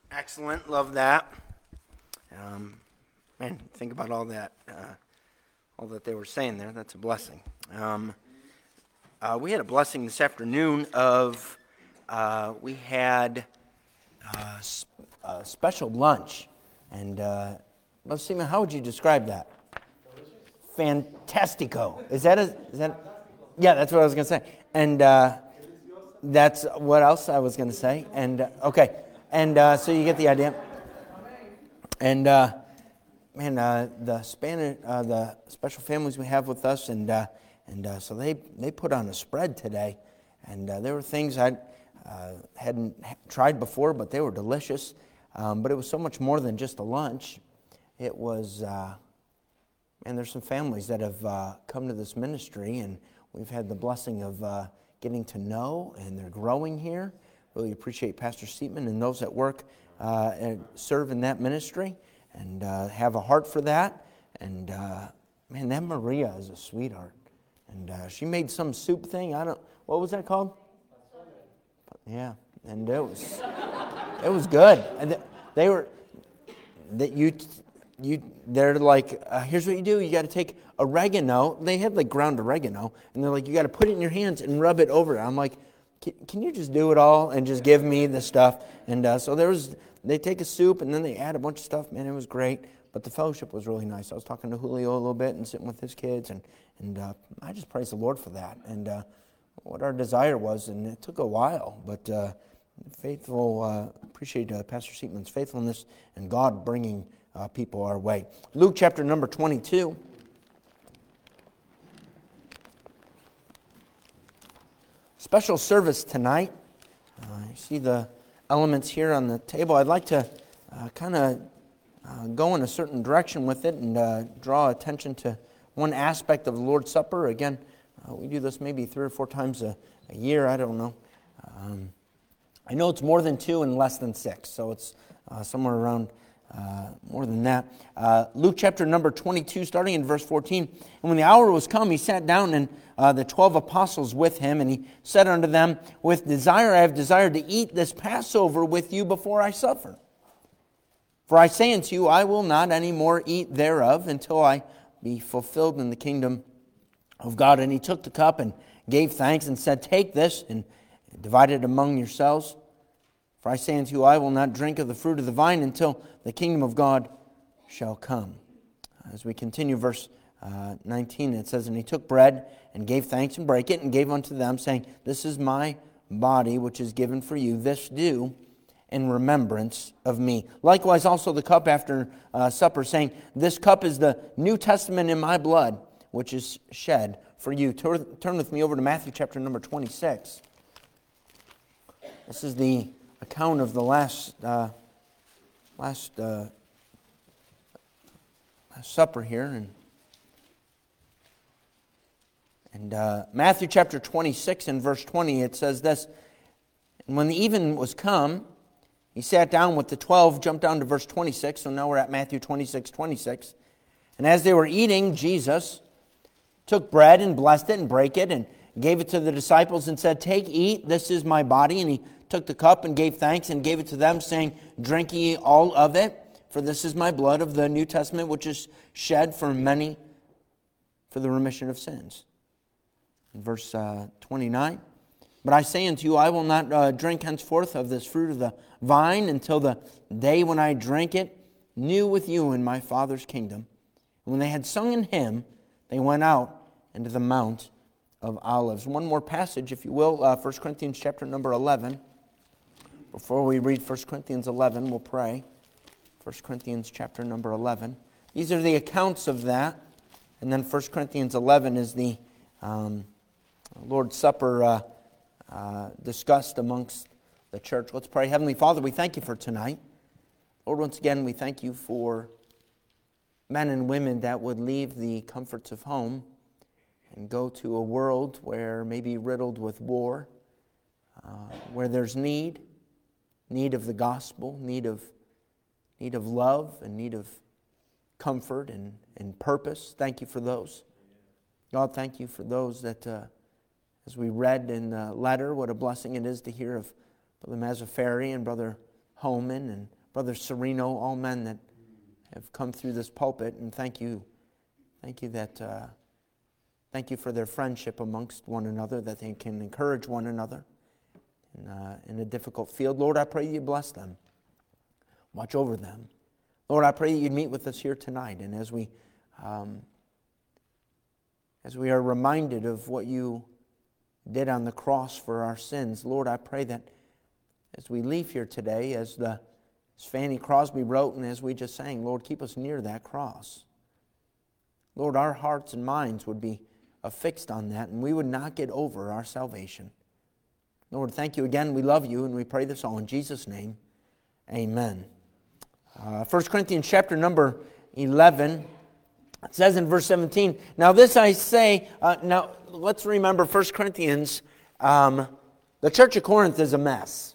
Excellent. Love that. Man, think about all that they were saying there. That's a blessing. We had a blessing this afternoon of we had a special lunch. And, Seema, how would you describe that? Fantastico. Is that? Yeah, that's what I was going to say. And that's what else I was going to say. And, okay. And so you get the idea. And, the special families we have with us, and so they put on a spread today. And there were things I hadn't tried before, but they were delicious. But it was so much more than just a lunch. It was, there's some families that have come to this ministry, and we've had the blessing of getting to know, and they're growing here. Really appreciate Pastor Seatman and those that work and serve in that ministry and have a heart for that. And, that Maria is a sweetheart. And she made some soup thing. What was that called? Yeah, and it was good. And they're like, here's what you do. You got to take oregano. They had like ground oregano, and they're like, you got to put it in your hands and rub it over it. I'm like, can you just do it all and just give me the stuff? And so they take a soup and then they add a bunch of stuff. Man, it was great. But the fellowship was really nice. I was talking to Julio a little bit and sitting with his kids, and I just praise the Lord for that. And what our desire was, and it took a while, but appreciate Pastor Seatman's faithfulness and God bringing people our way. Luke chapter number 22. Special service tonight. You see the elements here on the table. I'd like to kind of go in a certain direction with it and draw attention to one aspect of the Lord's Supper. Again, we do this maybe 3 or 4 times a year. I don't know. I know it's more than 2 and less than 6, so it's somewhere around more than that. Luke chapter number 22, starting in verse 14. And when the hour was come, he sat down, and the 12 apostles with him, and he said unto them, with desire I have desired to eat this Passover with you before I suffer. For I say unto you, I will not any more eat thereof until I be fulfilled in the kingdom of God. And he took the cup and gave thanks and said, take this and divide it among yourselves. For I say unto you, I will not drink of the fruit of the vine until the kingdom of God shall come. As we continue verse 19, it says, and he took bread and gave thanks and brake it and gave unto them, saying, this is my body which is given for you. This do in remembrance of me. Likewise also the cup after supper, saying, this cup is the New Testament in my blood, which is shed for you. Turn with me over to Matthew chapter number 26. This is the account of the last supper here, and Matthew chapter 26 and verse 20, it says this, and when the even was come, he sat down with the 12, jumped down to verse 26, so now we're at Matthew 26. And as they were eating, Jesus took bread and blessed it and brake it and gave it to the disciples and said, take, eat, this is my body. And he took the cup and gave thanks and gave it to them, saying, drink ye all of it, for this is my blood of the New Testament, which is shed for many for the remission of sins. In verse 29, but I say unto you, I will not drink henceforth of this fruit of the vine until the day when I drink it new with you in my Father's kingdom. And when they had sung an hymn, they went out into the Mount of Olives. One more passage, if you will, 1 Corinthians chapter number 11. Before we read 1 Corinthians 11, we'll pray. 1 Corinthians chapter number 11. These are the accounts of that. And then 1 Corinthians 11 is the Lord's Supper discussed amongst the church. Let's pray. Heavenly Father, we thank you for tonight. Lord, once again, we thank you for men and women that would leave the comforts of home and go to a world where maybe riddled with war, where there's need of the gospel, need of love, and need of comfort and purpose. Thank you for those. God, thank you for those that, as we read in the letter, what a blessing it is to hear of Brother Mazzaferri and Brother Holman and Brother Sereno, all men that have come through this pulpit, and thank you for their friendship amongst one another, that they can encourage one another in a difficult field. Lord, I pray you bless them. Watch over them. Lord, I pray that you'd meet with us here tonight, and as we are reminded of what you did on the cross for our sins, Lord, I pray that as we leave here today, as Fanny Crosby wrote and as we just sang, Lord, keep us near that cross. Lord, our hearts and minds would be affixed on that, and we would not get over our salvation. Lord, thank you again. We love you, and we pray this all in Jesus' name. Amen. 1 Corinthians chapter number 11, it says in verse 17, now this I say, now let's remember 1 Corinthians, the church of Corinth is a mess.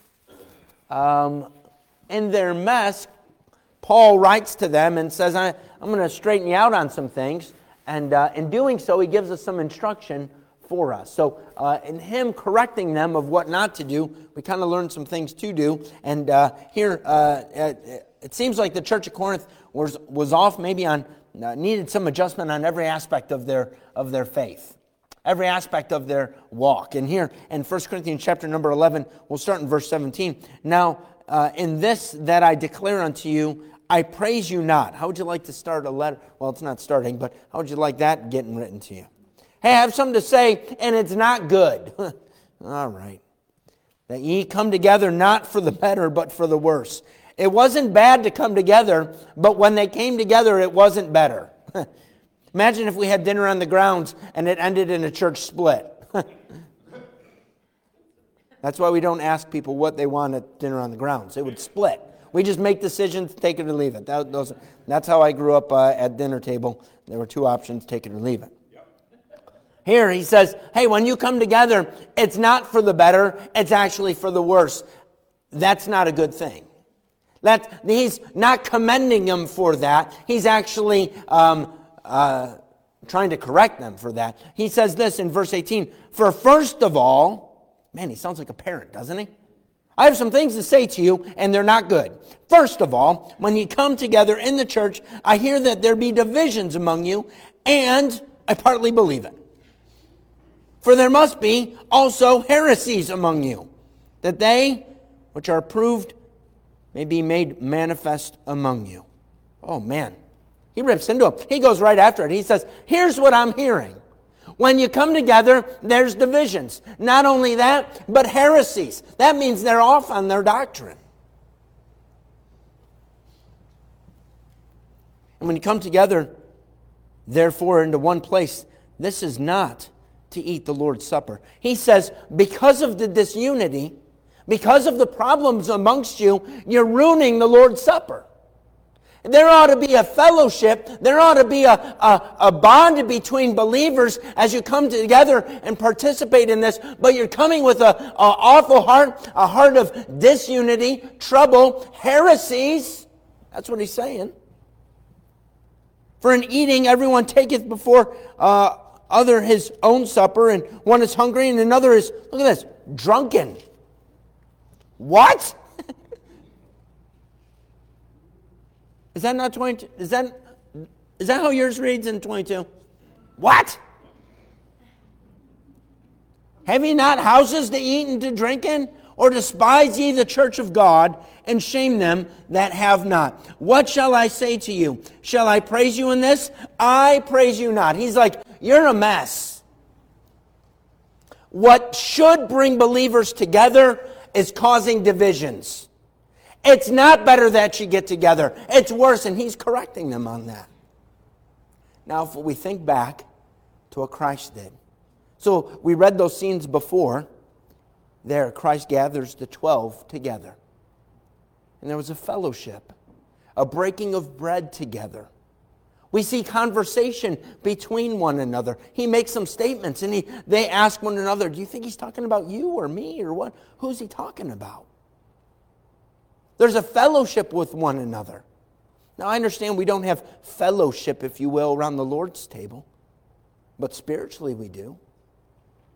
In their mess, Paul writes to them and says, I'm going to straighten you out on some things. And in doing so, he gives us some instruction for us. So in him correcting them of what not to do, we kind of learned some things to do. And here, it seems like the church of Corinth was off maybe on, needed some adjustment on every aspect of their faith. Every aspect of their walk. And here in 1 Corinthians chapter number 11, we'll start in verse 17. Now, in this that I declare unto you, I praise you not. How would you like to start a letter? Well, it's not starting, but how would you like that getting written to you? Hey, I have something to say, and it's not good. All right. That ye come together not for the better, but for the worse. It wasn't bad to come together, but when they came together, it wasn't better. Imagine if we had dinner on the grounds and it ended in a church split. That's why we don't ask people what they want at dinner on the grounds. It would split. We just make decisions, take it or leave it. That's how I grew up at dinner table. There were two options, take it or leave it. Here he says, hey, when you come together, it's not for the better, it's actually for the worse. That's not a good thing. He's not commending them for that. He's actually trying to correct them for that. He says this in verse 18, for first of all, man, he sounds like a parent, doesn't he? I have some things to say to you, and they're not good. First of all, when you come together in the church, I hear that there be divisions among you, and I partly believe it. For there must be also heresies among you, that they which are approved may be made manifest among you. Oh, man. He rips into him. He goes right after it. He says, here's what I'm hearing. When you come together, there's divisions. Not only that, but heresies. That means they're off on their doctrine. And when you come together, therefore, into one place, this is not to eat the Lord's Supper. He says, because of the disunity, because of the problems amongst you, you're ruining the Lord's Supper. There ought to be a fellowship. There ought to be a bond between believers as you come together and participate in this. But you're coming with an awful heart, a heart of disunity, trouble, heresies. That's what he's saying. For in eating, everyone taketh before other his own supper, and one is hungry, and another is, look at this, drunken. What? Is that not 22? Is that how yours reads in 22? What? Have ye not houses to eat and to drink in? Or despise ye the church of God, and shame them that have not? What shall I say to you? Shall I praise you in this? I praise you not. He's like, you're a mess. What should bring believers together is causing divisions. It's not better that you get together. It's worse, and he's correcting them on that. Now, if we think back to what Christ did. So we read those scenes before. There, Christ gathers the 12 together. And there was a fellowship, a breaking of bread together. We see conversation between one another. He makes some statements, and they ask one another, do you think he's talking about you or me or what? Who's he talking about? There's a fellowship with one another. Now, I understand we don't have fellowship, if you will, around the Lord's table. But spiritually we do.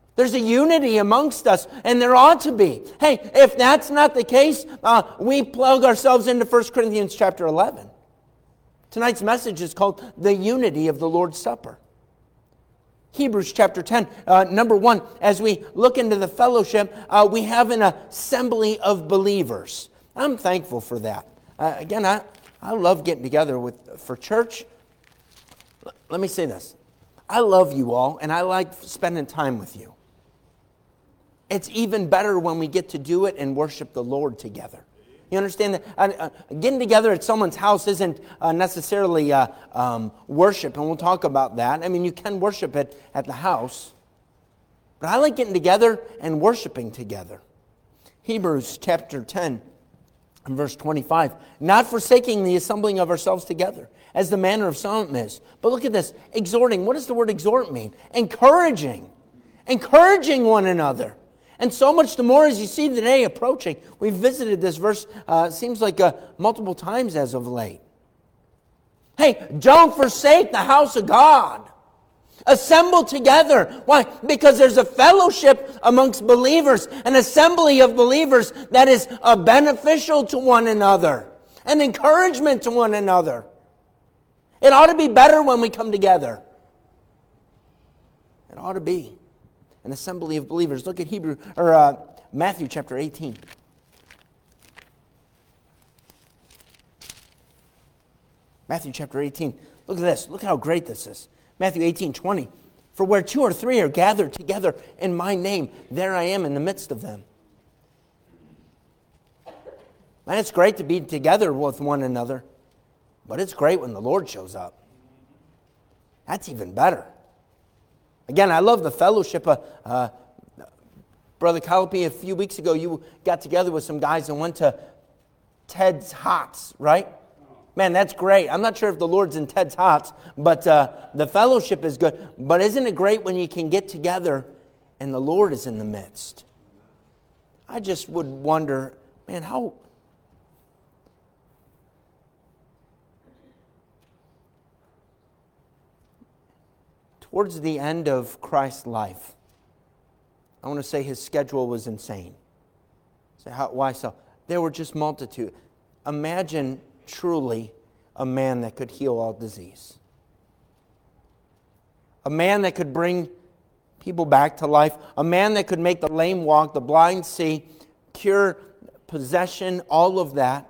There's a unity amongst us, and there ought to be. Hey, if that's not the case, we plug ourselves into 1 Corinthians chapter 11. Tonight's message is called The Unity of the Lord's Supper. Hebrews chapter 10, number 1, as we look into the fellowship, we have an assembly of believers. I'm thankful for that. Again, I love getting together for church. Let me say this. I love you all, and I like spending time with you. It's even better when we get to do it and worship the Lord together. You understand that? Getting together at someone's house isn't necessarily worship, and we'll talk about that. I mean, you can worship it at the house, but I like getting together and worshiping together. Hebrews chapter 10 and verse 25. Not forsaking the assembling of ourselves together, as the manner of some is. But look at this. Exhorting. What does the word exhort mean? Encouraging. Encouraging one another. And so much the more as you see the day approaching. We've visited this verse, seems like multiple times as of late. Hey, don't forsake the house of God. Assemble together. Why? Because there's a fellowship amongst believers, an assembly of believers that is beneficial to one another, an encouragement to one another. It ought to be better when we come together. It ought to be an assembly of believers. Look at Matthew chapter 18. Matthew chapter 18. Look at this. Look how great this is. Matthew 18:20. For where 2 or 3 are gathered together in my name, there I am in the midst of them. Man, it's great to be together with one another, but it's great when the Lord shows up. That's even better. Again, I love the fellowship. Brother Callipy, a few weeks ago, you got together with some guys and went to Ted's Hots, right? Man, that's great. I'm not sure if the Lord's in Ted's Hots, but the fellowship is good. But isn't it great when you can get together and the Lord is in the midst? I just would wonder, man, how... Towards the end of Christ's life, I want to say his schedule was insane. So why so? There were just multitude. Imagine truly a man that could heal all disease. A man that could bring people back to life. A man that could make the lame walk, the blind see, cure possession, all of that.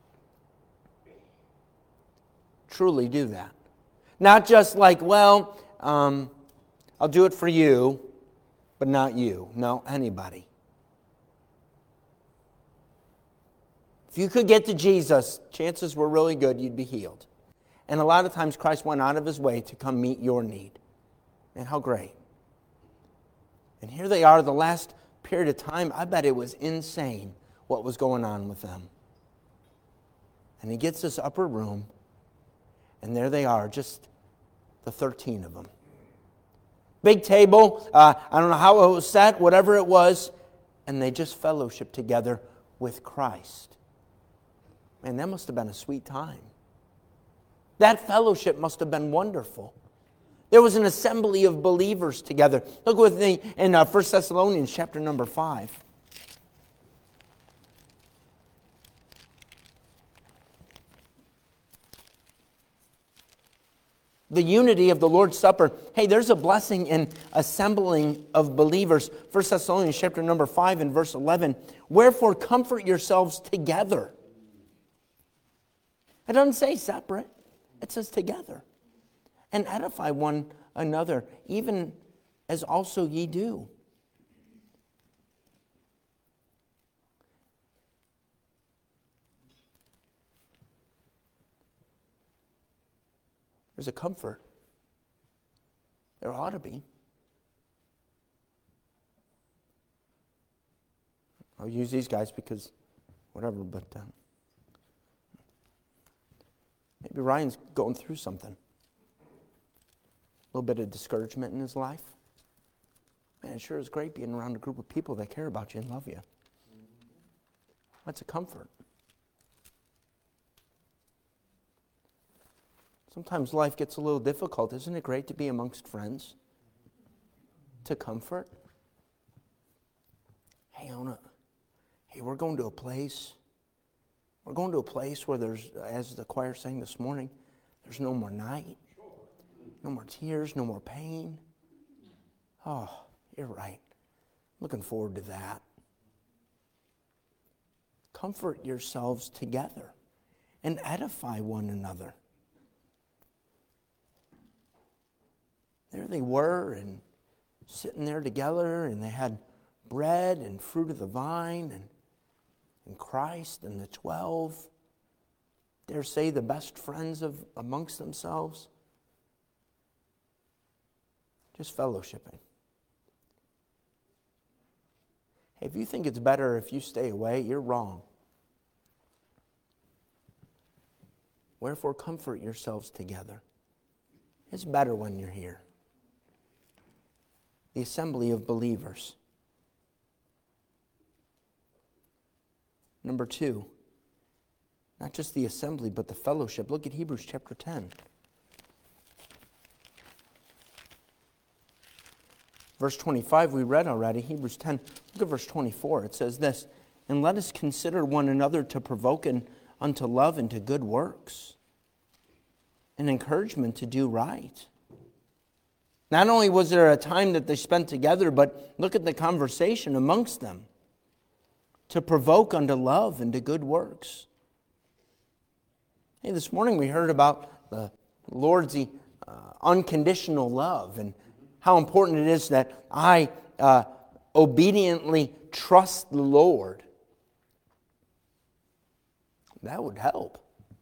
Truly do that. Not just like, well, I'll do it for you, but not you. No, anybody. If you could get to Jesus, chances were really good you'd be healed. And a lot of times Christ went out of his way to come meet your need. And how great. And here they are, the last period of time. I bet it was insane what was going on with them. And he gets this upper room, and there they are, just the 13 of them. Big table, I don't know how it was set, whatever it was, and they just fellowship together with Christ. Man, that must have been a sweet time. That fellowship must have been wonderful. There was an assembly of believers together. Look with me in 1 Thessalonians chapter number 5. The unity of the Lord's Supper. Hey, there's a blessing in assembling of believers. 1 Thessalonians chapter number 5 and verse 11. Wherefore comfort yourselves together. It doesn't say separate. It says together. And edify one another, even as also ye do. There's a comfort. There ought to be. I'll use these guys because whatever, but maybe Ryan's going through something. A little bit of discouragement in his life. Man, it sure is great being around a group of people that care about you and love you. That's a comfort. Sometimes life gets a little difficult. Isn't it great to be amongst friends? To comfort. Hey, we're going to a place where there's, as the choir sang this morning, there's no more night, no more tears, no more pain. Oh, you're right. Looking forward to that. Comfort yourselves together and edify one another. There they were, and sitting there together, and they had bread and fruit of the vine, and Christ and the 12, dare say the best friends amongst themselves, just fellowshipping. Hey, if you think it's better if you stay away, you're wrong. Wherefore comfort yourselves together. It's better when you're here. The assembly of believers. Number 2, not just the assembly, but the fellowship. Look at Hebrews chapter 10. Verse 25 we read already, Hebrews 10. Look at verse 24. It says this, "And let us consider one another to provoke unto love and to good works, and encouragement to do right." Not only was there a time that they spent together, but look at the conversation amongst them. To provoke unto love and to good works. Hey, this morning we heard about the Lord's unconditional love and how important it is that I obediently trust the Lord. That would help.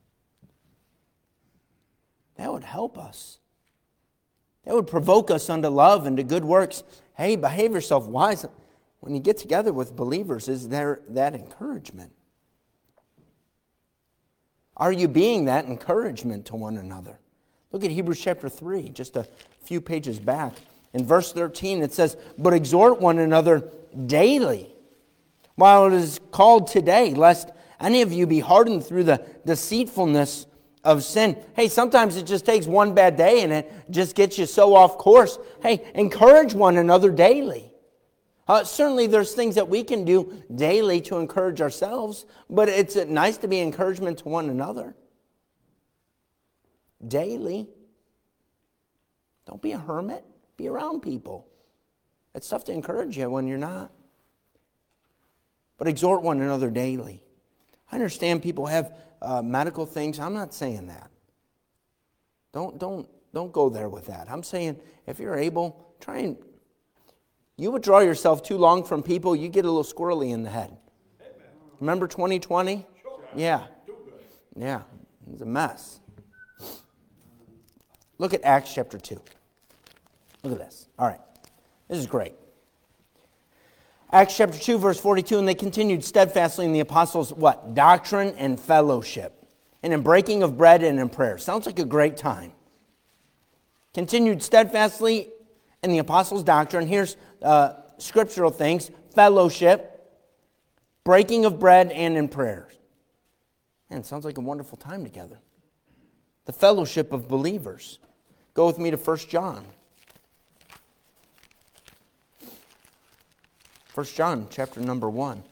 That would help us. That would provoke us unto love and to good works. Hey, behave yourself wisely. When you get together with believers, is there that encouragement? Are you being that encouragement to one another? Look at Hebrews chapter 3, just a few pages back. In verse 13 it says, "But exhort one another daily, while it is called today, lest any of you be hardened through the deceitfulness of sin." Hey, sometimes it just takes one bad day and it just gets you so off course. Hey, encourage one another daily. Certainly there's things that we can do daily to encourage ourselves, but it's nice to be encouragement to one another. Daily. Don't be a hermit. Be around people. It's tough to encourage you when you're not. But exhort one another daily. I understand people have medical things. I'm not saying that. Don't go there with that. I'm saying if you're able, try and... You withdraw yourself too long from people, you get a little squirrely in the head. Remember 2020? Yeah. Yeah. It was a mess. Look at Acts chapter 2. Look at this. All right. This is great. Acts chapter 2, verse 42, "And they continued steadfastly in the apostles' what? Doctrine and fellowship, and in breaking of bread and in prayer." Sounds like a great time. Continued steadfastly in the apostles' doctrine. Here's scriptural things. Fellowship, breaking of bread, and in prayers. Man, it sounds like a wonderful time together. The fellowship of believers. Go with me to 1 John. 1 John chapter number 1.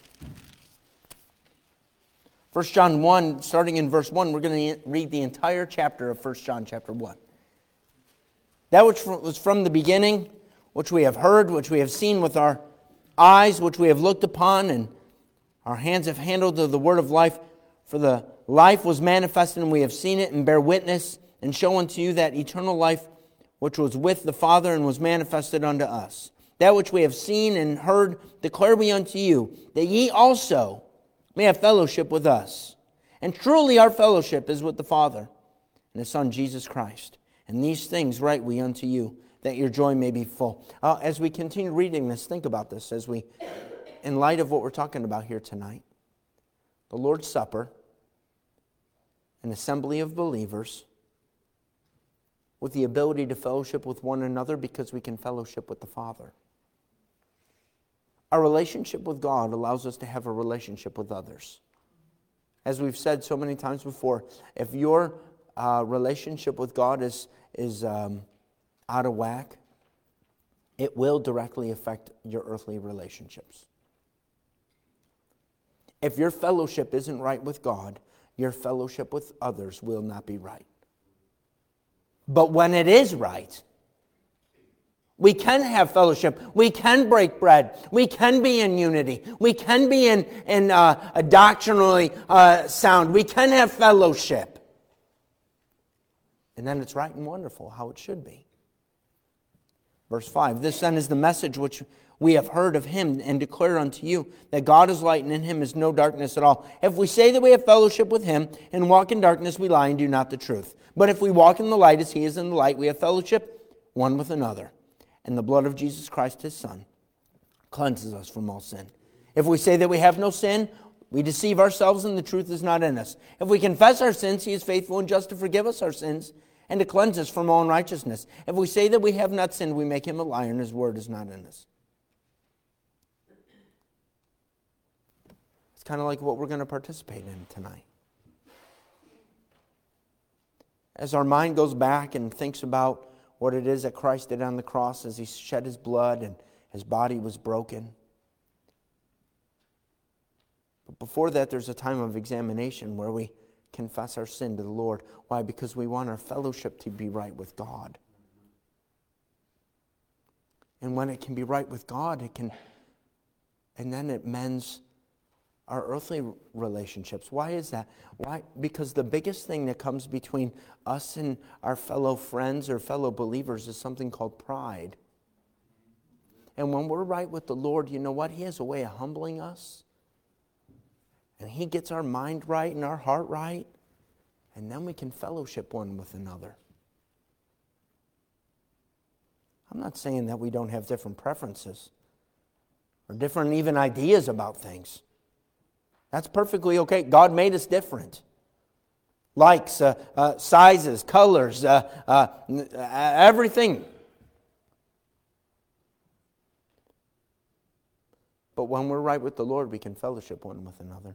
1 John 1, starting in verse 1, we're going to read the entire chapter of 1 John chapter 1. "That which was from the beginning, which we have heard, which we have seen with our eyes, which we have looked upon, and our hands have handled of the word of life. For the life was manifested, and we have seen it, and bear witness, and show unto you that eternal life which was with the Father, and was manifested unto us. That which we have seen and heard declare we unto you, that ye also may have fellowship with us. And truly our fellowship is with the Father and His Son Jesus Christ. And these things write we unto you, that your joy may be full." As we continue reading this, think about this in light of what we're talking about here tonight. The Lord's Supper, an assembly of believers, with the ability to fellowship with one another because we can fellowship with the Father. Our relationship with God allows us to have a relationship with others. As we've said so many times before, if your relationship with God is out of whack, it will directly affect your earthly relationships. If your fellowship isn't right with God, your fellowship with others will not be right. But when it is right, we can have fellowship. We can break bread. We can be in unity. We can be in a doctrinally sound. We can have fellowship. And then it's right and wonderful how it should be. Verse 5, this then is the message which we have heard of him and declare unto you, that God is light and in him is no darkness at all. If we say that we have fellowship with him and walk in darkness, we lie and do not the truth. But if we walk in the light as he is in the light, we have fellowship one with another. And the blood of Jesus Christ, his Son, cleanses us from all sin. If we say that we have no sin, we deceive ourselves and the truth is not in us. If we confess our sins, he is faithful and just to forgive us our sins and to cleanse us from all unrighteousness. If we say that we have not sinned, we make him a liar and his word is not in us. It's kind of like what we're going to participate in tonight. As our mind goes back and thinks about what it is that Christ did on the cross as he shed his blood and his body was broken. But before that, there's a time of examination where we confess our sin to the Lord. Why? Because we want our fellowship to be right with God. And when it can be right with God, and then it mends our earthly relationships. Why is that? Why? Because the biggest thing that comes between us and our fellow friends or fellow believers is something called pride. And when we're right with the Lord, you know what? He has a way of humbling us. And he gets our mind right and our heart right. And then we can fellowship one with another. I'm not saying that we don't have different preferences or different even ideas about things. That's perfectly okay. God made us different. Likes, sizes, colors, everything. But when we're right with the Lord, we can fellowship one with another.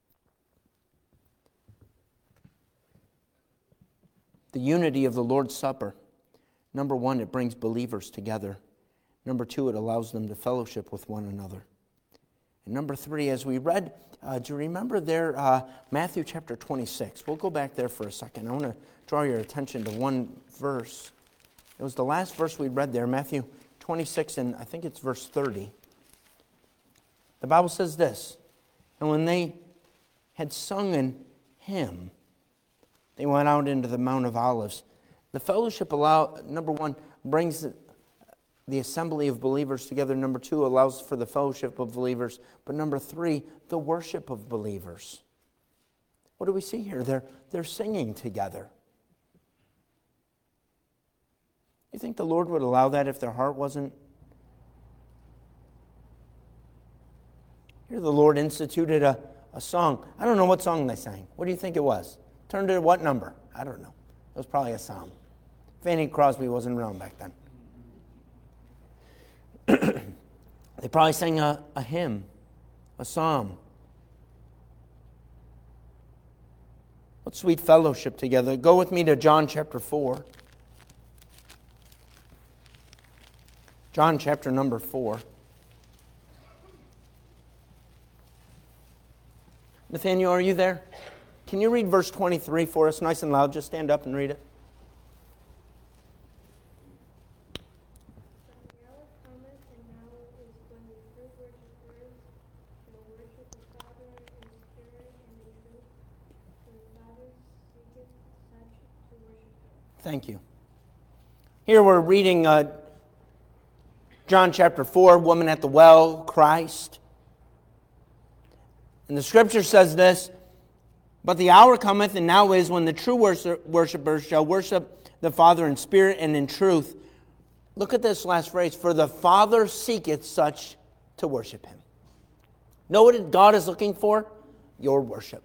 The unity of the Lord's Supper. Number one, it brings believers together. Number two, it allows them to fellowship with one another. And number three, as we read, do you remember there, Matthew chapter 26? We'll go back there for a second. I want to draw your attention to one verse. It was the last verse we read there, Matthew 26, and I think it's verse 30. The Bible says this, and when they had sung an hymn, they went out into the Mount of Olives. The fellowship number one, brings the assembly of believers together. Number two, allows for the fellowship of believers. But number three, the worship of believers. What do we see here? They're singing together. You think the Lord would allow that if their heart wasn't? Here the Lord instituted a song. I don't know what song they sang. What do you think it was? Turned to what number? I don't know. It was probably a psalm. Fanny Crosby wasn't around back then. They probably sang a hymn, a psalm. What sweet fellowship together. Go with me to John chapter 4. John chapter number 4. Nathaniel, are you there? Can you read verse 23 for us nice and loud? Just stand up and read it. Thank you. Here we're reading John chapter 4, woman at the well, Christ. And the scripture says this, but the hour cometh, and now is, when the true worshipers shall worship the Father in spirit and in truth. Look at this last phrase, for the Father seeketh such to worship him. Know what God is looking for? Your worship.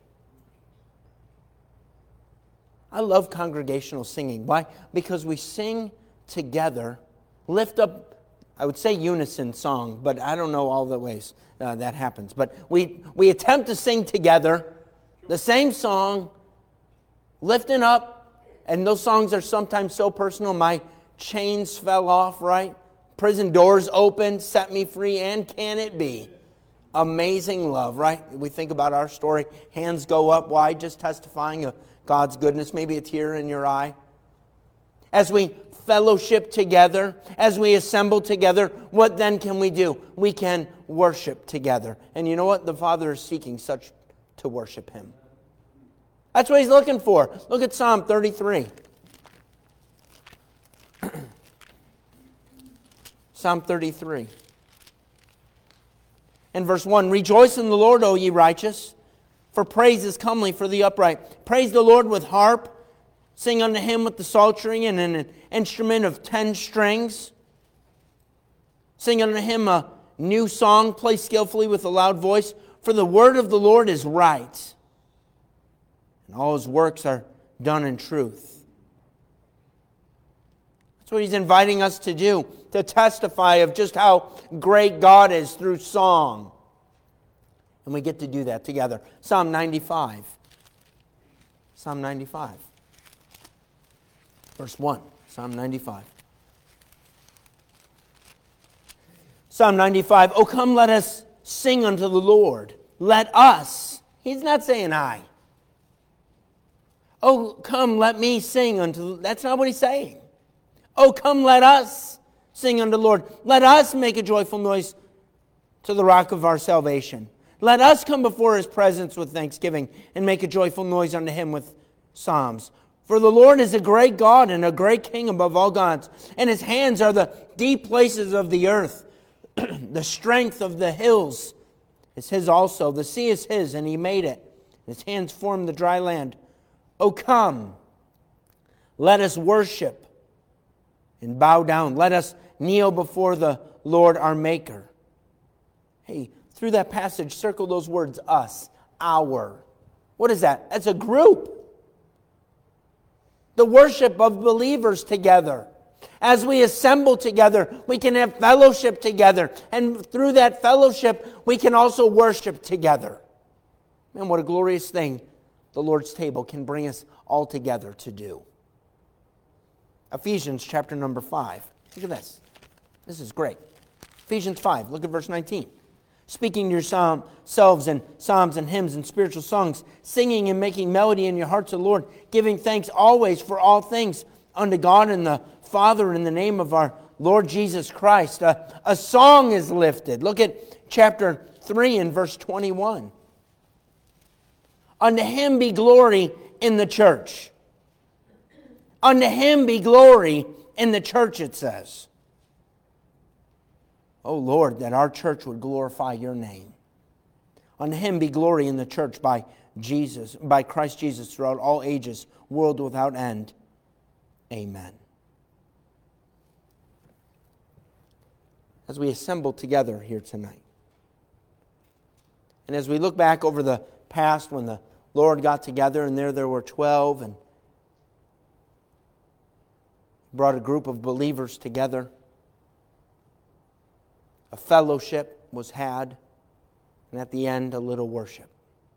I love congregational singing. Why? Because we sing together, lift up, I would say unison song, but I don't know all the ways that happens. But we attempt to sing together the same song, lifting up, and those songs are sometimes so personal. My chains fell off, right? Prison doors opened, set me free, and can it be? amazing love, right? We think about our story. Hands go up wide, just testifying of God's goodness. Maybe a tear in your eye. As we fellowship together, as we assemble together, what then can we do? We can worship together. And you know what? The Father is seeking such to worship Him. That's what He's looking for. Look at Psalm 33. Psalm 33. In verse 1, Rejoice in the Lord, O ye righteous, for praise is comely for the upright. Praise the Lord with harp. Sing unto Him with the psaltery and an instrument of 10 strings. Sing unto Him a new song. Play skillfully with a loud voice. For the word of the Lord is right, and all His works are done in truth. That's what He's inviting us to do, to testify of just how great God is through song. And we get to do that together. Psalm 95. Psalm 95. Verse 1. Psalm 95. Psalm 95. Oh, come, let us sing unto the Lord. Let us. He's not saying I. Oh, come, let me sing unto... That's not what He's saying. Oh, come, let us sing unto the Lord. Let us make a joyful noise to the rock of our salvation. Let us come before His presence with thanksgiving and make a joyful noise unto Him with psalms. For the Lord is a great God and a great King above all gods, and His hands are the deep places of the earth. The strength of the hills is His also. The sea is His, and He made it. His hands formed the dry land. O come, let us worship and bow down. Let us kneel before the Lord our Maker. Hey, through that passage, circle those words, us, our. What is that? That's a group. The worship of believers together. As we assemble together, we can have fellowship together. And through that fellowship, we can also worship together. Man, what a glorious thing the Lord's table can bring us all together to do. Ephesians chapter number 5. Look at this. This is great. Ephesians 5, look at verse 19. Speaking to yourselves in psalms and hymns and spiritual songs, singing and making melody in your hearts to the Lord, giving thanks always for all things unto God and the Father in the name of our Lord Jesus Christ. A song is lifted. Look at chapter 3 and verse 21. Unto Him be glory in the church. Unto Him be glory in the church, it says. Oh Lord, that our church would glorify Your name. Unto Him be glory in the church by Christ Jesus throughout all ages, world without end. Amen. As we assemble together here tonight, and as we look back over the past when the Lord got together and there were 12 and brought a group of believers together, a fellowship was had, and at the end, a little worship.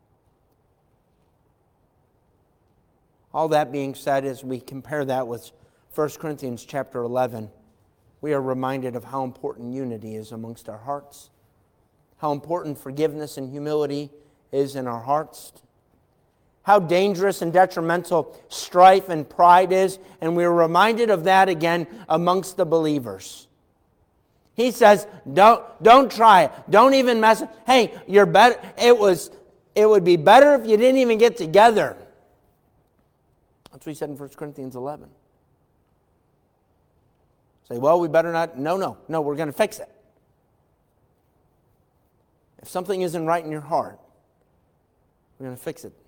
All that being said, as we compare that with 1 Corinthians chapter 11, we are reminded of how important unity is amongst our hearts, how important forgiveness and humility is in our hearts, how dangerous and detrimental strife and pride is, and we're reminded of that again amongst the believers. He says, don't try it. Don't even mess it. Hey, you're better. It would be better if you didn't even get together. That's what he said in 1 Corinthians 11. Say, well, we better not. No, we're going to fix it. If something isn't right in your heart, we're going to fix it.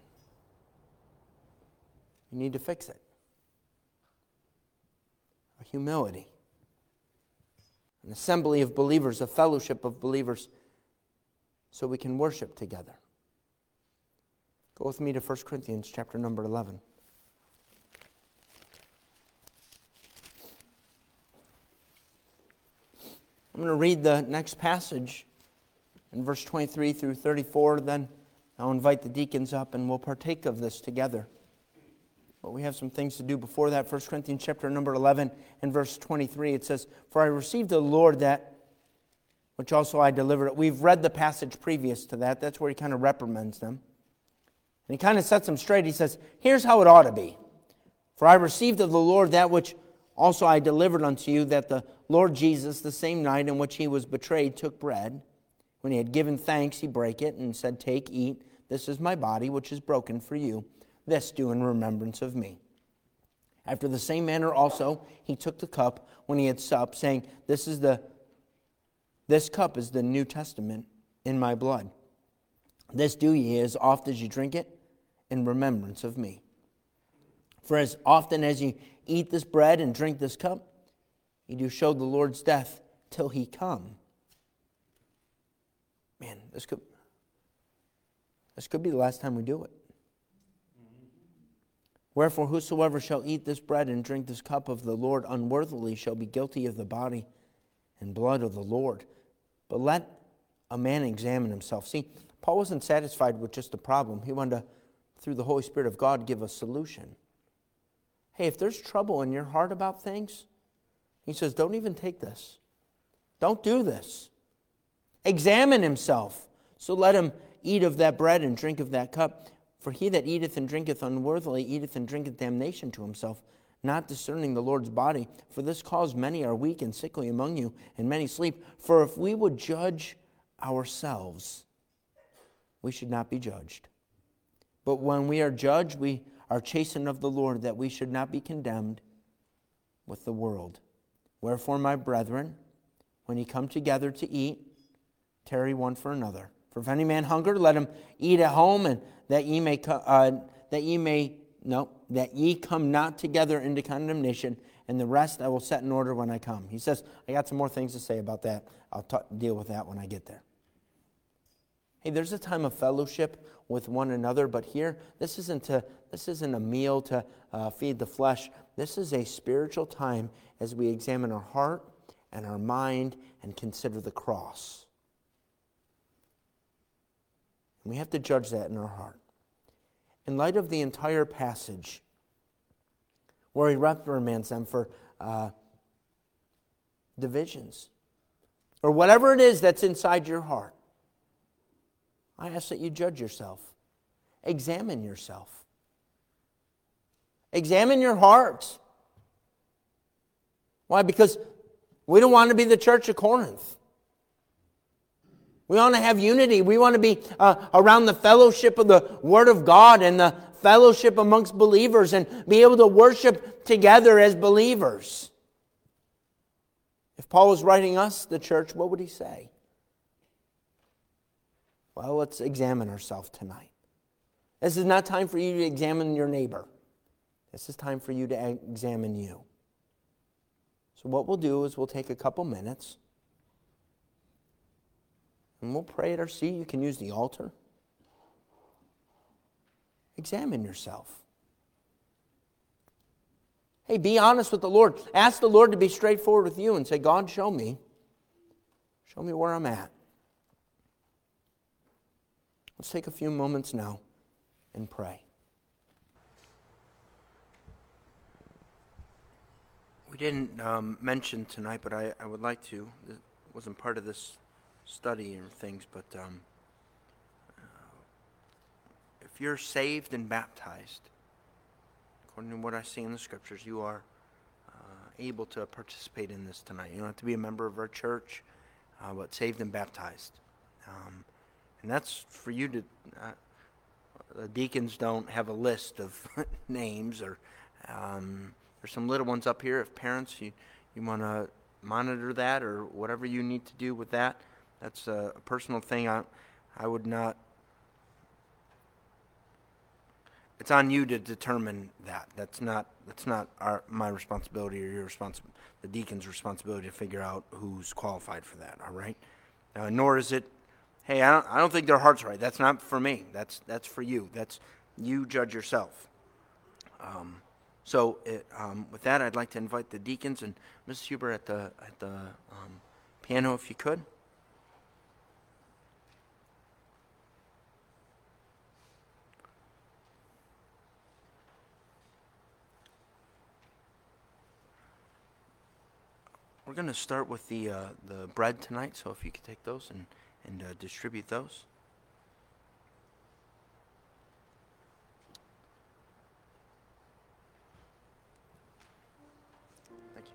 You need to fix it. Humility. An assembly of believers, a fellowship of believers, so we can worship together. Go with me to 1 Corinthians chapter number 11. I'm going to read the next passage in verse 23 through 34. Then I'll invite the deacons up and we'll partake of this together. But we have some things to do before that. 1 Corinthians chapter number 11 and verse 23, it says, For I received of the Lord that which also I delivered. We've read the passage previous to that. That's where he kind of reprimands them. And he kind of sets them straight. He says, here's how it ought to be. For I received of the Lord that which also I delivered unto you, that the Lord Jesus, the same night in which he was betrayed, took bread. When he had given thanks, he brake it and said, take, eat. This is my body, which is broken for you. This do in remembrance of me. After the same manner also he took the cup when he had supped, saying, This cup is the New Testament in my blood. This do ye as oft as you drink it in remembrance of me. For as often as you eat this bread and drink this cup, ye do show the Lord's death till he come. Man, this could be the last time we do it. Wherefore whosoever shall eat this bread and drink this cup of the Lord unworthily shall be guilty of the body and blood of the Lord. But let a man examine himself. See, Paul wasn't satisfied with just a problem. He wanted to, through the Holy Spirit of God, give a solution. Hey, if there's trouble in your heart about things, he says, don't even take this. Don't do this. Examine himself. So let him eat of that bread and drink of that cup. For he that eateth and drinketh unworthily eateth and drinketh damnation to himself, not discerning the Lord's body. For this cause many are weak and sickly among you, and many sleep. For if we would judge ourselves, we should not be judged. But when we are judged, we are chastened of the Lord, that we should not be condemned with the world. Wherefore, my brethren, when ye come together to eat, tarry one for another. For if any man hunger, let him eat at home, and that ye come not together into condemnation, and the rest I will set in order when I come. He says, I got some more things to say about that. I'll deal with that when I get there. Hey, there's a time of fellowship with one another, but here, this isn't a meal to feed the flesh. This is a spiritual time as we examine our heart and our mind and consider the cross. We have to judge that in our heart. In light of the entire passage, where he reprimands them for divisions, or whatever it is that's inside your heart, I ask that you judge yourself. Examine yourself. Examine your heart. Why? Because we don't want to be the church of Corinth. We want to have unity. We want to be around the fellowship of the Word of God and the fellowship amongst believers and be able to worship together as believers. If Paul was writing us, the church, what would he say? Well, let's examine ourselves tonight. This is not time for you to examine your neighbor. This is time for you to examine you. So what we'll do is we'll take a couple minutes and we'll pray at our seat. You can use the altar. Examine yourself. Hey, be honest with the Lord. Ask the Lord to be straightforward with you and say, God, show me. Show me where I'm at. Let's take a few moments now and pray. We didn't mention tonight, but I would like to. It wasn't part of this study or things, but if you're saved and baptized, according to what I see in the Scriptures, you are able to participate in this tonight. You don't have to be a member of our church, but saved and baptized. And that's for you to... the deacons don't have a list of names, or there's some little ones up here. If parents, you want to monitor that or whatever you need to do with that, that's a personal thing. I would not... It's on you to determine that. That's not my responsibility or your the deacon's responsibility to figure out who's qualified for that. All right. Nor is it, hey, I don't think their heart's right. That's not for me. That's for you. That's you judge yourself. With that, I'd like to invite the deacons and Mrs. Huber at the piano, if you could. We're going to start with the bread tonight, so if you could take those and distribute those. Thank you.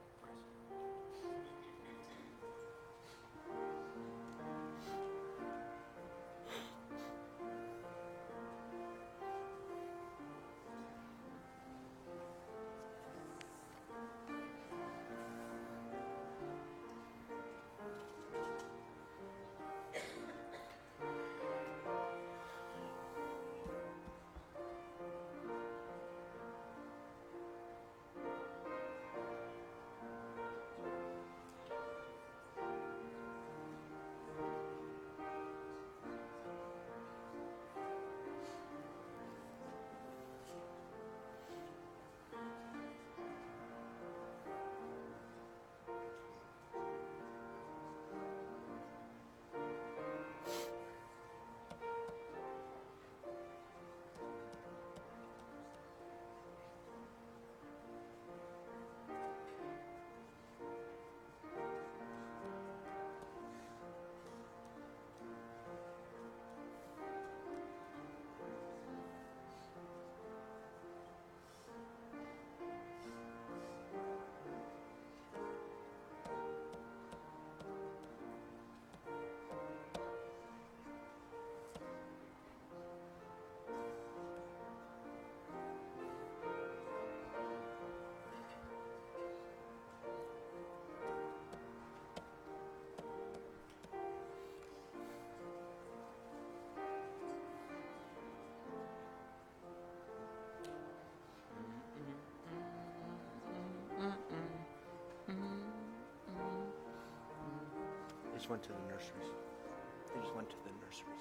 They just went to the nurseries. They just went to the nurseries.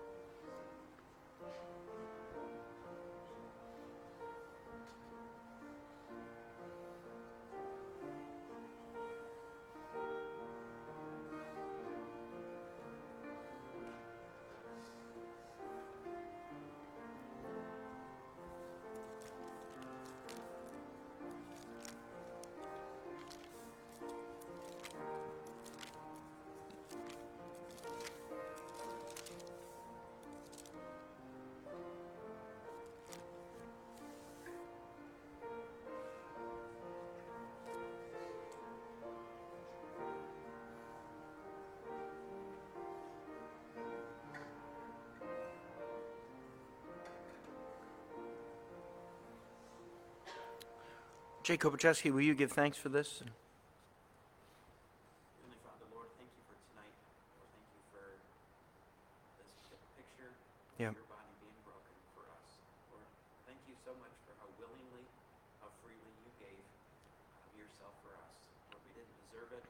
Jay Kopaczewski, will you give thanks for this? Heavenly Father, Lord, thank you for tonight. Lord, thank you for this picture Yeah. of your body being broken for us. Lord, thank you so much for how willingly, how freely you gave of yourself for us. Lord, we didn't deserve it.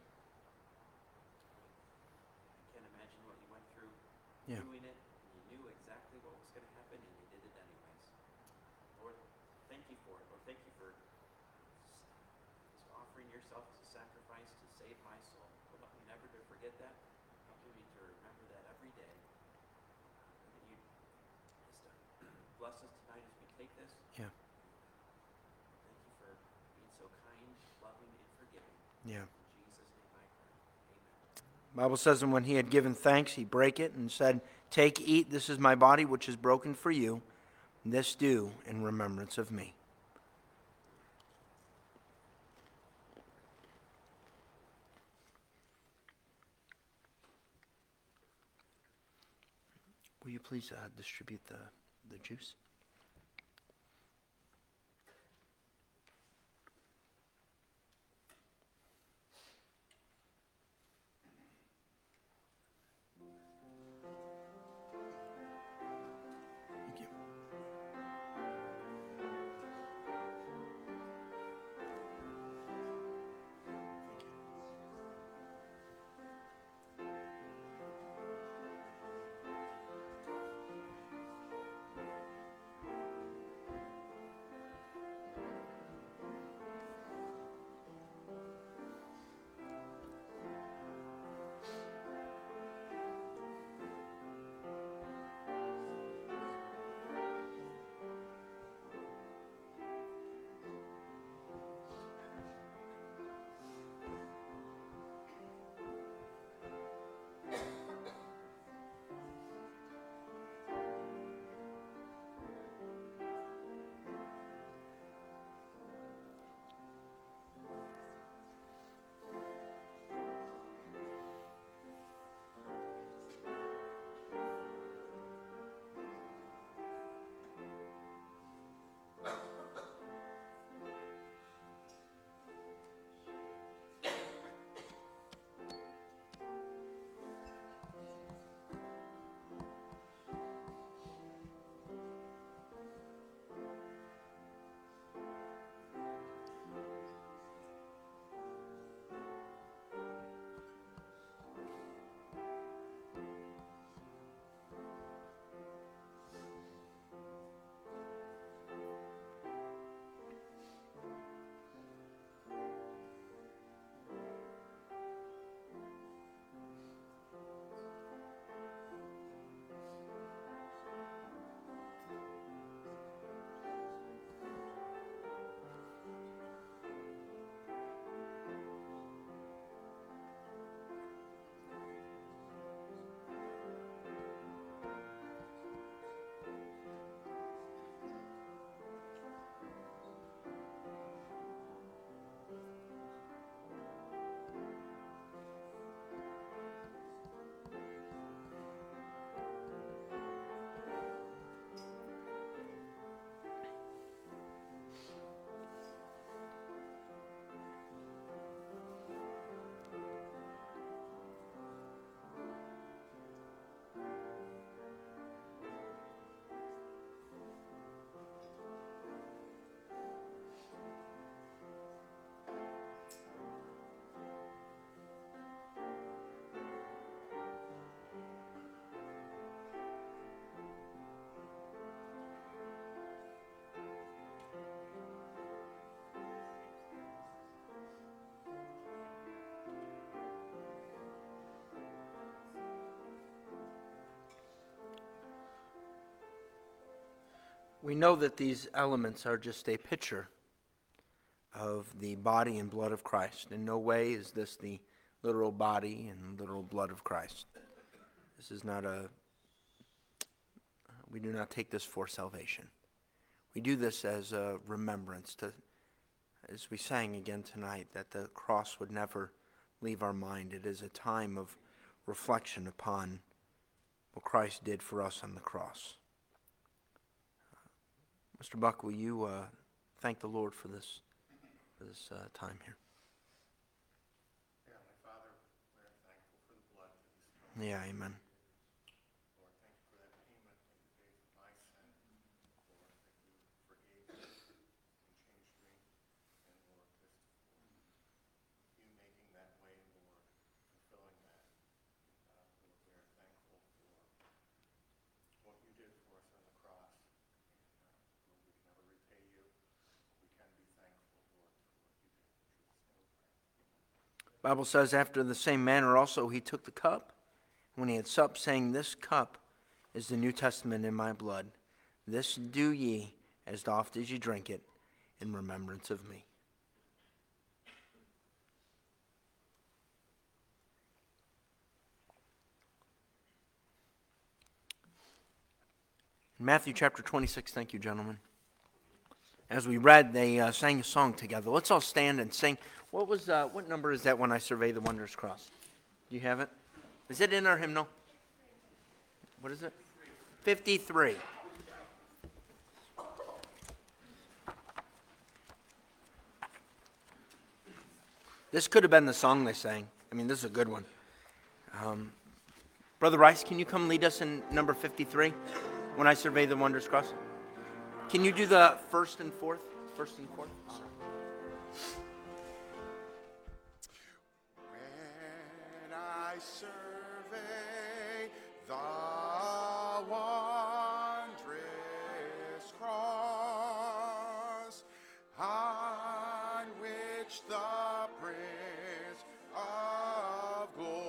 I can't imagine what you went through Yeah. doing it. You knew exactly what was going to happen, and you did it anyways. Lord, thank you for it. Lord, thank you for offering yourself as a sacrifice to save my soul. Lord, help me never to forget that. Help me to remember that every day. That you just bless us tonight as we take this. Yeah. Thank you for being so kind, loving, and forgiving. Yeah. In Jesus' name I pray. Amen. The Bible says, and when he had given thanks, he brake it and said, "Take, eat, this is my body which is broken for you. This do in remembrance of me." Will you please distribute the juice? Thank you. We know that these elements are just a picture of the body and blood of Christ. In no way is this the literal body and literal blood of Christ. This is not we do not take this for salvation. We do this as a remembrance to, as we sang again tonight, that the cross would never leave our mind. It is a time of reflection upon what Christ did for us on the cross. Mr. Buck, will you thank the Lord for this time here? Yeah, my Father, we're thankful for the blood that was spilled. Yeah, amen. Lord, thank you for that payment that you paid for my sin. Lord, that you forgave me and changed me. And Lord, just for you making that way, Lord, fulfilling that. Lord, we are thankful for what you did for us on the cross. And Lord, we can never repay you. We can be thankful, Lord, for what you did. In Jesus' name we pray. The Bible says, after the same manner also he took the cup, when he had supped, saying, This cup is the New Testament in my blood. This do ye, as oft as ye drink it, in remembrance of me. In Matthew chapter 26, thank you, gentlemen. As we read, they sang a song together. Let's all stand and sing. What number is that, When I Survey the Wondrous Cross? Do you have it? Is it in our hymnal? What is it? 53. This could have been the song they sang. I mean, this is a good one. Brother Rice, can you come lead us in number 53? When I Survey the Wondrous Cross. Can you do the first and fourth? First and fourth? When I survey the wondrous cross on which the Prince of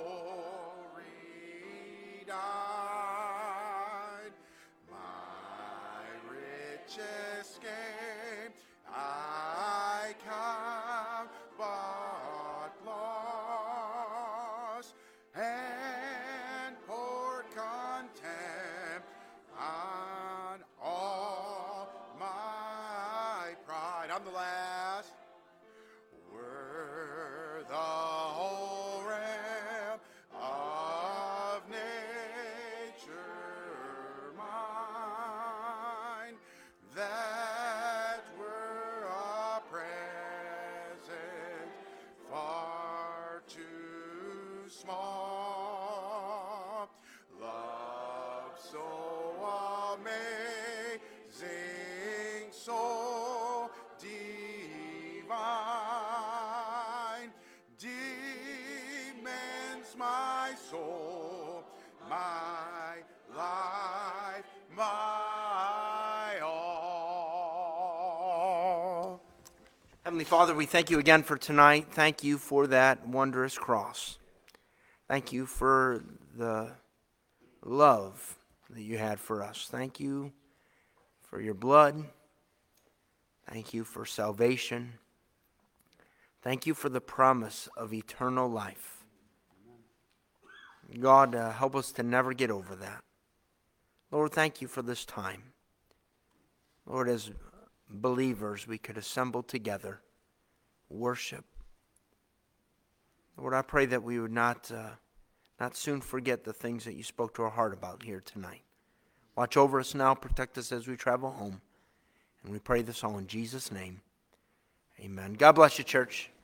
Glory died, my richest gain I count but loss, and pour contempt on all my pride. I'm the last. Were the whole realm of nature mine, that were a present far too small. Love so amazing, so divine, demands my soul, my life, my all. Heavenly Father, we thank you again for tonight. Thank you for that wondrous cross. Thank you for the love that you had for us. Thank you for your blood. Thank you for salvation. Thank you for the promise of eternal life. God, help us to never get over that. Lord, thank you for this time. Lord, as believers, we could assemble together, worship. Lord, I pray that we would not soon forget the things that you spoke to our heart about here tonight. Watch over us now, protect us as we travel home. And we pray this all in Jesus' name. Amen. God bless you, church.